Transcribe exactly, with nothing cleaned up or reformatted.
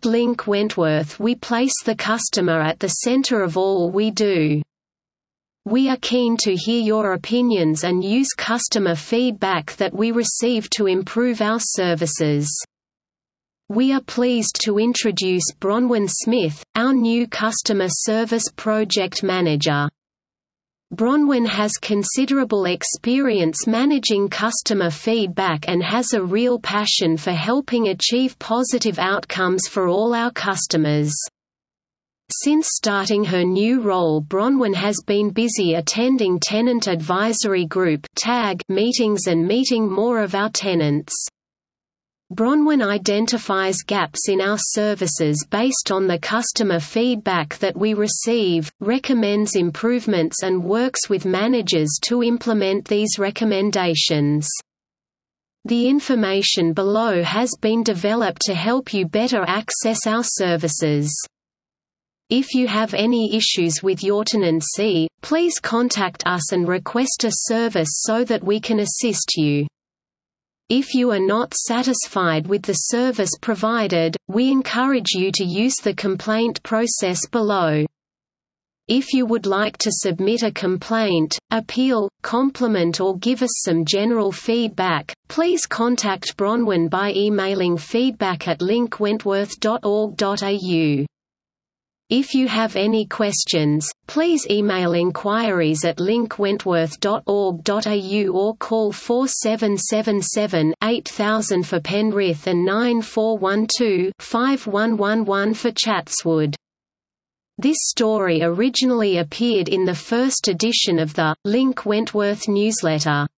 At Link Wentworth we place the customer at the center of all we do. We are keen to hear your opinions and use customer feedback that we receive to improve our services. We are pleased to introduce Bronwyn Smith, our new Customer Service Project Manager. Bronwyn has considerable experience managing customer feedback and has a real passion for helping achieve positive outcomes for all our customers. Since starting her new role, Bronwyn has been busy attending Tenant Advisory Group (T A G) meetings and meeting more of our tenants. Bronwyn identifies gaps in our services based on the customer feedback that we receive, recommends improvements and works with managers to implement these recommendations. The information below has been developed to help you better access our services. If you have any issues with your tenancy, please contact us and request a service so that we can assist you. If you are not satisfied with the service provided, we encourage you to use the complaint process below. If you would like to submit a complaint, appeal, compliment or give us some general feedback, please contact Bronwyn by emailing feedback at link wentworth dot org dot A U. If you have any questions, please email inquiries at link wentworth dot org dot A U or call four seven seven seven, eight thousand for Penrith and nine four one two, five one one one for Chatswood. This story originally appeared in the first edition of the Link Wentworth newsletter.